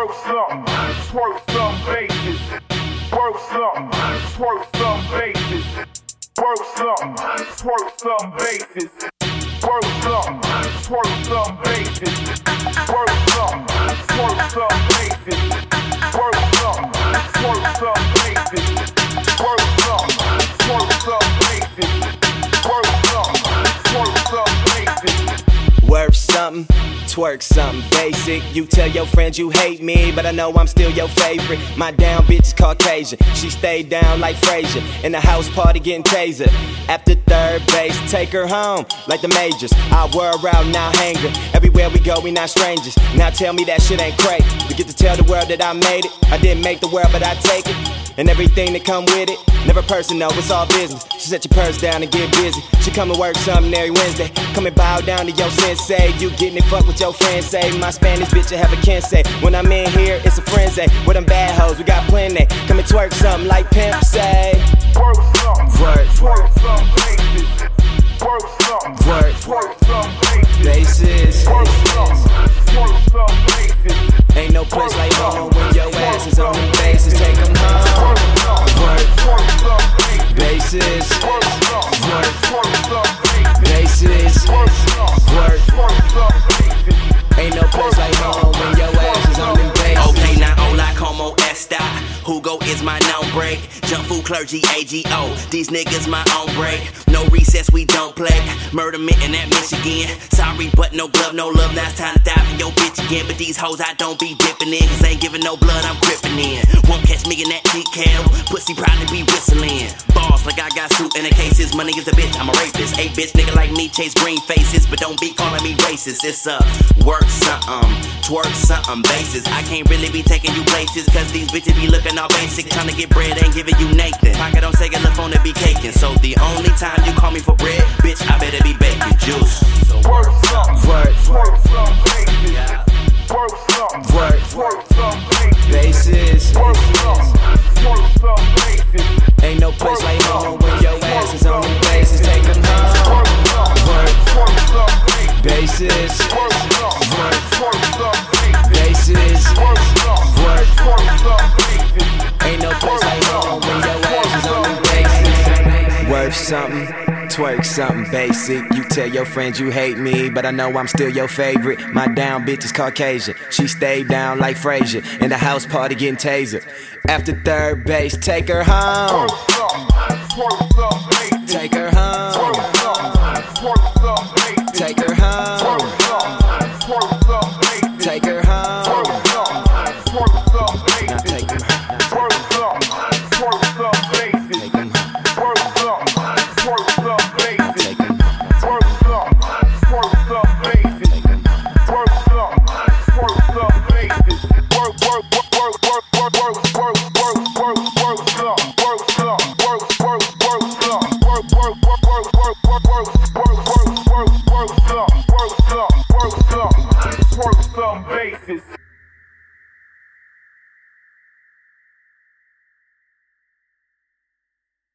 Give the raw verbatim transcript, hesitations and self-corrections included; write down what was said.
Twerk something, twerk some bases. Twerk something, twerk some bases. Twerk something, twerk some bases. Twerk something, twerk some bases. Twerk something, twerk some bases. Twerk something, twerk some bases. Twerk something, twerk some bases. Twerk something, twerk some bases. Worth something, twerk something basic. You tell your friends you hate me, but I know I'm still your favorite. My down bitch is Caucasian. She stayed down like Frasier. In the house party getting tasered. After third base, take her home like the majors. I whirl around, now hanger. Everywhere we go, we not strangers. Now tell me that shit ain't crazy. We get to tell the world that I made it. I didn't make the world, but I take it. And everything that come with it. Never personal, it's all business. She set your purse down and get busy. She come and work something every Wednesday. Come and bow down to your sensei. You getting it fuck with your friends say. My Spanish bitch, I have a can say. When I'm in here, it's a frenzy. With them bad hoes, we got plenty. Come and twerk something like Pimp say. Twerk something, Work. twerk some bases. Twerk something, Work. twerk some bases. Bases. Twerk something, twerk some bases. Ain't no place like home when your ass is on them bases. Take them home. Work. Twerk some bases. Bases. Twerk something, Work. twerk some bases. Bases. Twerk something, Work. twerk some bases. Ain't no place like home when your ass is on them bases. Okay, now hola como esta. Hugo is my known break. Jump food clergy, A G O. These niggas my own break. No recess, we don't play. Murder mitten at Michigan. Sorry, but no glove, no love. Now it's time to dive in your bitch again. But these hoes I don't be dipping in. Cause ain't giving no blood, I'm gripping in. Won't catch me in that decal. Pussy probably be whistling. Boss like I got suit in the cases. My nigga's a bitch, I'm a rapist. A bitch nigga like me chase green faces. But don't be calling me racist. It's a work something, twerk something basis. I can't really be taking you places. Cause these bitches be looking all basic. Trying to get bread, ain't giving you Nathan. Pocket on second, left on to be caking. So the only time you call me for bread, bitch, I better be baking juice. Twerk something, Work. twerk some bases. Twerk something, Work. twerk some bases. Bases. Twerk something, twerk some bases. Ain't no place like home when your ass is on them bases. Take them home. Twerk something, Work. twerk some bases. Bases. Twerk something, Work. twerk some bases. Bases. Twerk something, Work. twerk some bases. Ain't no place like home when your ass is on them bases. Worth something, twerk something basic. You tell your friends you hate me, but I know I'm still your favorite. My down bitch is Caucasian. She stayed down like Frasier. In the house party getting tasered. After third base, take her home. Twerk something, twerk some bases. Take her home.